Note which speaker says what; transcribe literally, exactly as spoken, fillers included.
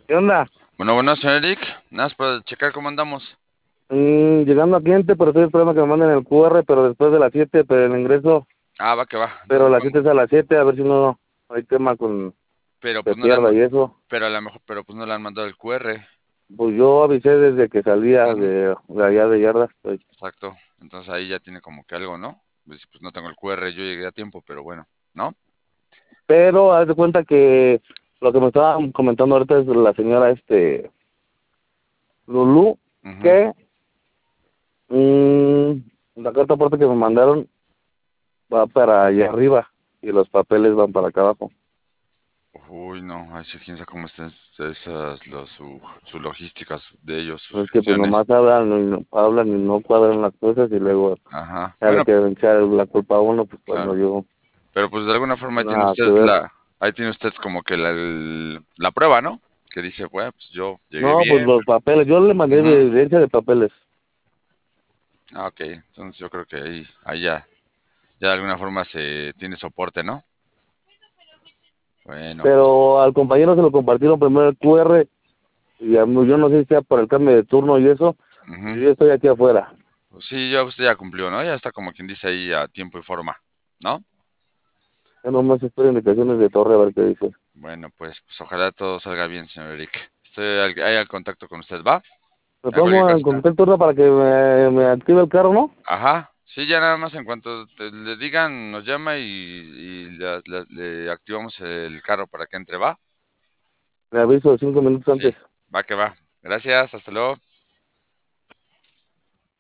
Speaker 1: ¿Qué onda?
Speaker 2: Bueno, bueno, señor Eric, nada más para checar cómo andamos.
Speaker 1: Mm, llegando a cliente, pero estoy esperando que me manden el Q R, pero después de las siete, pero el ingreso,
Speaker 2: Ah, va que va.
Speaker 1: pero
Speaker 2: Entonces,
Speaker 1: las
Speaker 2: vamos.
Speaker 1: siete es a las siete, a ver si no hay tema con
Speaker 2: Pero
Speaker 1: se
Speaker 2: pues no le han,
Speaker 1: pierda
Speaker 2: ma-
Speaker 1: y eso.
Speaker 2: pero a lo mejor, pero pues no le han mandado el Q R.
Speaker 1: Pues yo avisé desde que salía
Speaker 2: Ujú,
Speaker 1: de, de allá de yardas, pues.
Speaker 2: exacto. Entonces ahí ya tiene como que algo, ¿no? Pues, pues no tengo el Q R, yo llegué a tiempo, pero bueno, ¿no?
Speaker 1: Pero haz de cuenta que lo que me estaba comentando ahorita es la señora este Lulú,
Speaker 2: Ujú.
Speaker 1: que mm, la carta aporte que me mandaron va para allá arriba y los papeles van para acá abajo.
Speaker 2: Uy, no, ahí sí, quién sabe cómo están esas, los, su, su logística su- de ellos, sus
Speaker 1: Es que pues
Speaker 2: gestiones.
Speaker 1: nomás hablan y no, hablan y no cuadran las cosas y luego
Speaker 2: Ajá.
Speaker 1: ya le
Speaker 2: Bueno,
Speaker 1: quieren echar la culpa a uno, pues cuando
Speaker 2: claro.
Speaker 1: yo,
Speaker 2: Pero pues de alguna forma ahí tiene
Speaker 1: nada que
Speaker 2: usted
Speaker 1: ver.
Speaker 2: la, ahí tiene usted como que la, el- la prueba, ¿no? Que dice, bueno, pues yo llegué
Speaker 1: No, pues
Speaker 2: bien.
Speaker 1: los papeles, yo le mandé
Speaker 2: Ujú.
Speaker 1: evidencia de papeles,
Speaker 2: Ah, ok, entonces yo creo que ahí, ahí ya, ya de alguna forma se tiene soporte, ¿no? Bueno, pues,
Speaker 1: pero al compañero se lo compartieron primero el Q R y a mí- yo no sé si sea por el cambio de turno y eso,
Speaker 2: ujú.
Speaker 1: y yo estoy aquí afuera.
Speaker 2: Pues sí, ya usted ya cumplió, ¿no? Ya está como quien dice ahí a tiempo y forma, ¿no?
Speaker 1: Yo nomás estoy indicaciones de torre a ver qué dice.
Speaker 2: Bueno, pues, pues ojalá todo salga bien, señor Eric. Estoy al- ahí al contacto con usted, ¿va?
Speaker 1: Me
Speaker 2: A cualquier
Speaker 1: pongo en
Speaker 2: cosa.
Speaker 1: contacto turno para que me, me active el carro, ¿no?
Speaker 2: Ajá, sí, ya nada más en cuanto te- le digan, nos llama y, y la- la- le activamos el carro para que entre, ¿va?
Speaker 1: Me aviso cinco minutos
Speaker 2: Sí,
Speaker 1: antes.
Speaker 2: va que va. Gracias, hasta luego.